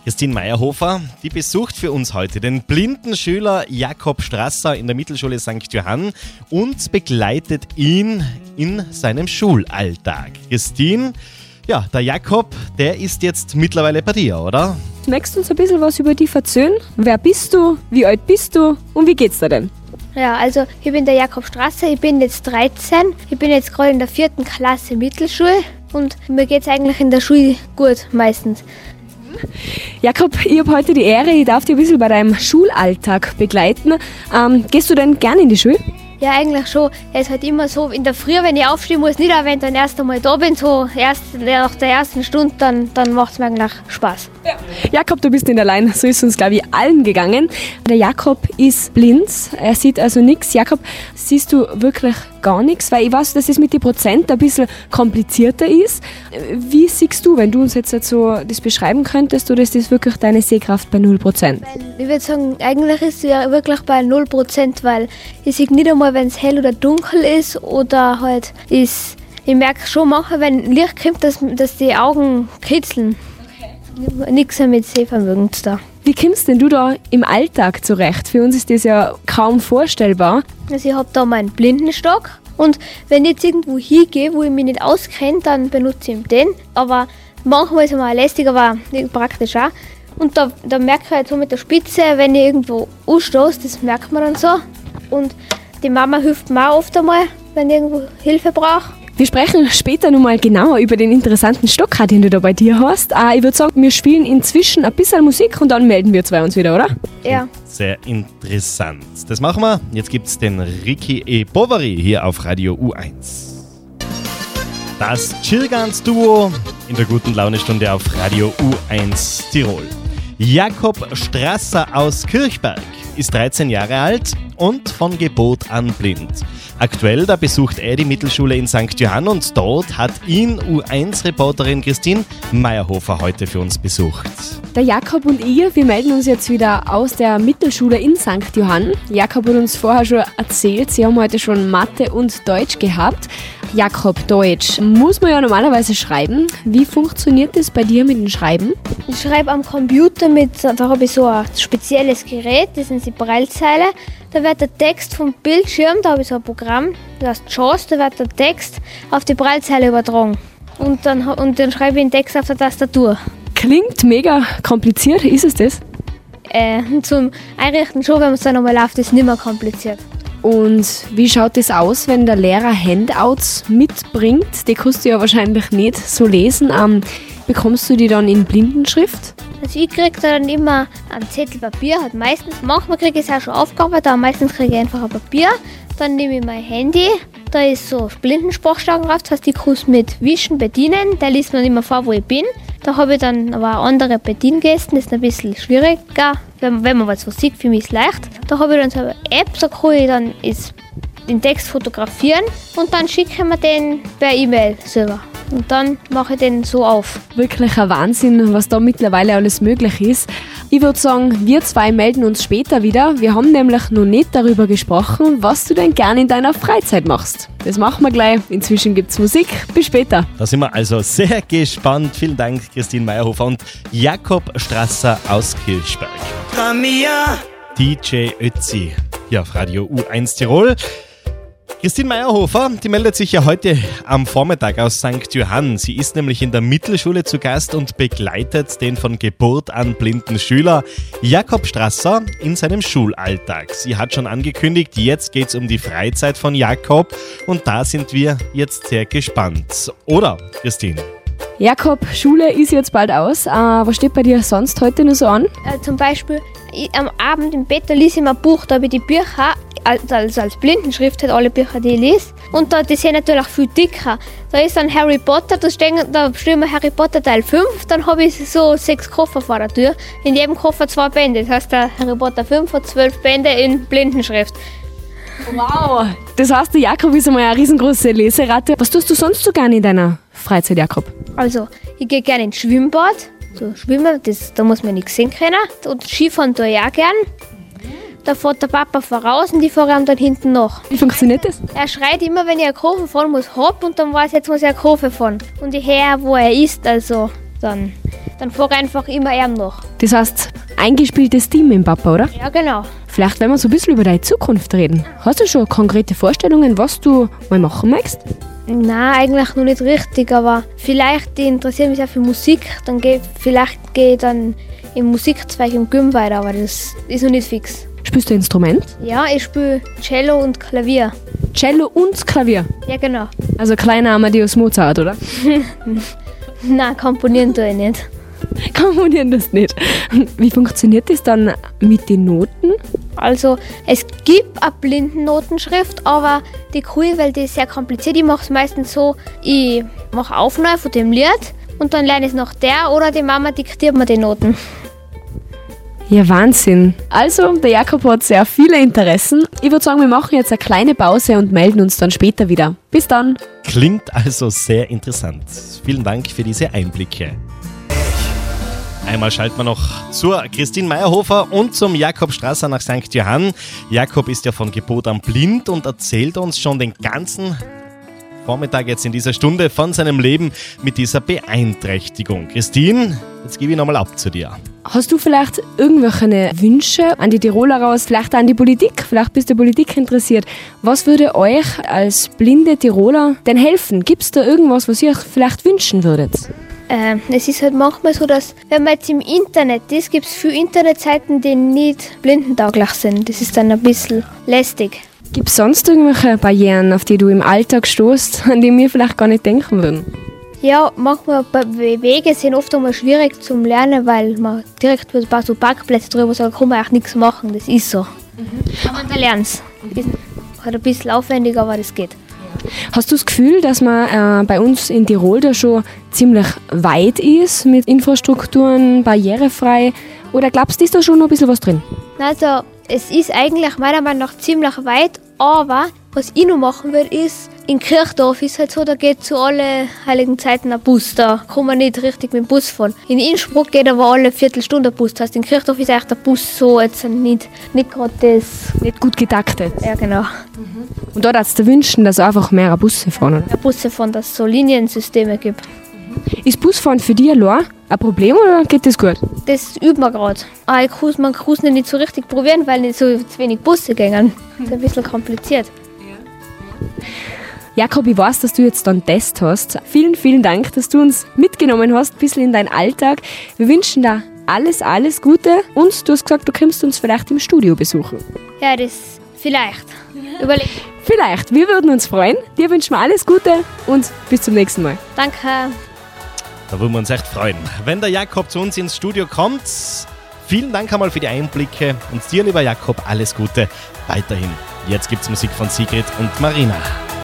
Christine Meyerhofer, die besucht für uns heute den blinden Schüler Jakob Strasser in der Mittelschule St. Johann und begleitet ihn in seinem Schulalltag. Christine, ja, der Jakob, der ist jetzt mittlerweile bei dir, oder? Magst du uns ein bisschen was über dich erzählen? Wer bist du? Wie alt bist du? Und wie geht's dir denn? Ja, also ich bin der Jakob Strasser, ich bin jetzt 13. Ich bin jetzt gerade in der 4. Klasse Mittelschule und mir geht's eigentlich in der Schule gut meistens. Jakob, ich habe heute die Ehre, ich darf dich ein bisschen bei deinem Schulalltag begleiten. Gehst du denn gerne in die Schule? Ja, eigentlich schon. Es ist halt immer so, in der Früh, wenn ich aufstehen muss, nicht auch wenn ich dann erst einmal da bin, so nach der ersten Stunde, dann macht es mir eigentlich Spaß. Ja. Jakob, du bist nicht allein, so ist uns, glaube ich, allen gegangen. Der Jakob ist blind, er sieht also nichts. Jakob, siehst du wirklich gar nichts? Weil ich weiß, dass es mit den Prozent ein bisschen komplizierter ist. Wie siehst du, wenn du uns jetzt so das beschreiben könntest, oder ist das wirklich deine Sehkraft bei 0%? Ich würde sagen, eigentlich ist sie ja wirklich bei 0%, weil ich sehe nicht einmal, wenn es hell oder dunkel ist oder halt ist. Ich merke schon manchmal, wenn Licht kommt, dass die Augen kitzeln. Okay. Nichts mit Sehvermögen da. Wie kommst denn du da im Alltag zurecht? Für uns ist das ja kaum vorstellbar. Also ich habe da meinen Blindenstock und wenn ich jetzt irgendwo hingehe, wo ich mich nicht auskenne, dann benutze ich den. Aber manchmal ist es mal lästig, aber praktisch auch. Und da merke ich halt so mit der Spitze, wenn ich irgendwo anstoße, das merkt man dann so. Und die Mama hilft mir auch oft einmal, wenn ich irgendwo Hilfe brauche. Wir sprechen später nochmal genauer über den interessanten Stock, den du da bei dir hast. Ich würde sagen, wir spielen inzwischen ein bisschen Musik und dann melden wir zwei uns wieder, oder? Ja. Sehr interessant. Das machen wir. Jetzt gibt es den Ricky E. Bovary hier auf Radio U1. Das Chillgans-Duo in der guten Launestunde auf Radio U1 Tirol. Jakob Strasser aus Kirchberg ist 13 Jahre alt und von Geburt an blind. Aktuell, da besucht er die Mittelschule in St. Johann und dort hat ihn U1-Reporterin Christine Meyerhofer heute für uns besucht. Der Jakob und ich, wir melden uns jetzt wieder aus der Mittelschule in St. Johann. Jakob hat uns vorher schon erzählt, sie haben heute schon Mathe und Deutsch gehabt. Jakob, Deutsch muss man ja normalerweise schreiben. Wie funktioniert das bei dir mit dem Schreiben? Ich schreibe am Computer da habe ich so ein spezielles Gerät, das sind die Braillezeile. Da wird der Text vom Bildschirm, da habe ich so ein Programm, das heißt JAWS, da wird der Text auf die Braillezeile übertragen. Und dann schreibe ich den Text auf der Tastatur. Klingt mega kompliziert, ist es das? Zum Einrichten schon, wenn man es dann nochmal läuft, ist es nicht mehr kompliziert. Und wie schaut es aus, wenn der Lehrer Handouts mitbringt? Die kannst du ja wahrscheinlich nicht so lesen. Bekommst du die dann in Blindenschrift? Also ich kriege da dann immer einen Zettel Papier, halt meistens. Manchmal kriege ich es auch schon aufgearbeitet, aber meistens kriege ich einfach ein Papier. Dann nehme ich mein Handy, da ist so Blindensprachstärken drauf, das heißt, ich kann es mit Wischen bedienen. Der liest mir nicht mehr vor, wo ich bin. Da habe ich dann aber andere Bediengesten, das ist ein bisschen schwieriger, wenn man was sieht, für mich ist es leicht. Da habe ich dann so eine App, da kann ich dann den Text fotografieren und dann schicke ich mir den per E-Mail selber. Und dann mache ich den so auf. Wirklich ein Wahnsinn, was da mittlerweile alles möglich ist. Ich würde sagen, wir zwei melden uns später wieder. Wir haben nämlich noch nicht darüber gesprochen, was du denn gerne in deiner Freizeit machst. Das machen wir gleich. Inzwischen gibt es Musik. Bis später. Da sind wir also sehr gespannt. Vielen Dank, Christine Meyerhofer und Jakob Strasser aus Kirchberg. DJ Ötzi hier auf Radio U1 Tirol. Christine Meyerhofer, die meldet sich ja heute am Vormittag aus St. Johann. Sie ist nämlich in der Mittelschule zu Gast und begleitet den von Geburt an blinden Schüler Jakob Strasser in seinem Schulalltag. Sie hat schon angekündigt, jetzt geht es um die Freizeit von Jakob und da sind wir jetzt sehr gespannt. Oder, Christine? Jakob, Schule ist jetzt bald aus. Was steht bei dir sonst heute noch so an? Zum Beispiel am Abend im Bett, da lese ich mir ein Buch, da habe ich die Bücher also als Blindenschrift halt alle Bücher, die ich lese. Und die sind natürlich auch viel dicker. Da ist dann Harry Potter, da stehen wir Harry Potter Teil 5, dann habe ich so 6 Koffer vor der Tür. In jedem Koffer 2 Bände. Das heißt, der Harry Potter 5 hat 12 Bände in Blindenschrift. Wow! Das heißt, der Jakob ist einmal eine riesengroße Leseratte. Was tust du sonst so gerne in deiner Freizeit, Jakob? Also, ich gehe gerne ins Schwimmbad. So schwimmen, da muss man nichts sehen können. Und Skifahren tue ich auch gern. Da fährt der Papa voraus und ich fahre ihm dann hinten nach. Wie funktioniert das? Er schreit immer, wenn ich eine Kurve fahren muss, hopp, und dann weiß ich, jetzt muss ich eine Kurve fahren. Und ich höre, wo er ist, also dann dann fahre ich einfach immer noch. Das heißt, eingespieltes Team mit dem Papa, oder? Ja, genau. Vielleicht werden wir so ein bisschen über deine Zukunft reden. Hast du schon konkrete Vorstellungen, was du mal machen möchtest? Nein, eigentlich noch nicht richtig, aber vielleicht interessiert mich auch für Musik. Dann gehe ich dann im Musikzweig im Gym weiter, aber das ist noch nicht fix. Spielst du ein Instrument? Ja, ich spiele Cello und Klavier. Cello und Klavier? Ja, genau. Also kleiner Amadeus Mozart, oder? Nein, komponieren tue ich nicht. Komponieren das nicht. Wie funktioniert das dann mit den Noten? Also, es gibt eine Blindennotenschrift, aber die kann, weil die ist sehr kompliziert. Ich mache es meistens so, ich mache Aufnahmen von dem Lied und dann lerne ich es nach der oder die Mama diktiert mir die Noten. Ja, Wahnsinn. Also, der Jakob hat sehr viele Interessen. Ich würde sagen, wir machen jetzt eine kleine Pause und melden uns dann später wieder. Bis dann. Klingt also sehr interessant. Vielen Dank für diese Einblicke. Einmal schalten wir noch zur Christine Meyerhofer und zum Jakob Strasser nach St. Johann. Jakob ist ja von Geburt an blind und erzählt uns schon den ganzen Vormittag jetzt in dieser Stunde von seinem Leben mit dieser Beeinträchtigung. Christine, jetzt gebe ich nochmal ab zu dir. Hast du vielleicht irgendwelche Wünsche an die Tiroler raus, vielleicht an die Politik? Vielleicht bist du Politik interessiert. Was würde euch als blinde Tiroler denn helfen? Gibt es da irgendwas, was ihr euch vielleicht wünschen würdet? Es ist halt manchmal so, dass wenn man jetzt im Internet ist, gibt es viele Internetseiten, die nicht blindentauglich sind. Das ist dann ein bisschen lästig. Gibt es sonst irgendwelche Barrieren, auf die du im Alltag stoßt, an die wir vielleicht gar nicht denken würden? Ja, manchmal Wege sind oft einmal schwierig zum Lernen, weil man direkt mit ein paar so Parkplätze drüber sagt, kann man auch nichts machen. Das ist so. Aber man lernt es. Halt ein bisschen aufwendiger, aber das geht. Hast du das Gefühl, dass man bei uns in Tirol da schon ziemlich weit ist mit Infrastrukturen, barrierefrei? Oder glaubst du, ist da schon noch ein bisschen was drin? Also, es ist eigentlich meiner Meinung nach ziemlich weit, aber was ich noch machen will, ist, in Kirchdorf ist halt so, da geht zu alle heiligen Zeiten ein Bus, da kann man nicht richtig mit dem Bus fahren. In Innsbruck geht aber alle Viertelstunde ein Bus, das heißt, in Kirchdorf ist eigentlich der Bus so jetzt nicht gerade das... Nicht gut getaktet. Ja, genau. Und da darfst du dir wünschen, dass einfach mehr Busse fahren, oder? Ja, Busse fahren, dass es so Liniensysteme gibt. Ist Busfahren für dich allein ein Problem oder geht das gut? Das übt man gerade. Man kann es nicht so richtig probieren, weil nicht so zu wenig Busse gehen. Das ist ein bisschen kompliziert. Jakob, ich weiß, dass du jetzt einen Test hast. Vielen, vielen Dank, dass du uns mitgenommen hast, ein bisschen in deinen Alltag. Wir wünschen dir alles Gute und du hast gesagt, du kommst uns vielleicht im Studio besuchen. Ja, das vielleicht. Überleg. Vielleicht, wir würden uns freuen. Dir wünschen wir alles Gute und bis zum nächsten Mal. Danke. Da würden wir uns echt freuen, wenn der Jakob zu uns ins Studio kommt. Vielen Dank einmal für die Einblicke und dir, lieber Jakob, alles Gute weiterhin. Jetzt gibt's Musik von Sigrid und Marina.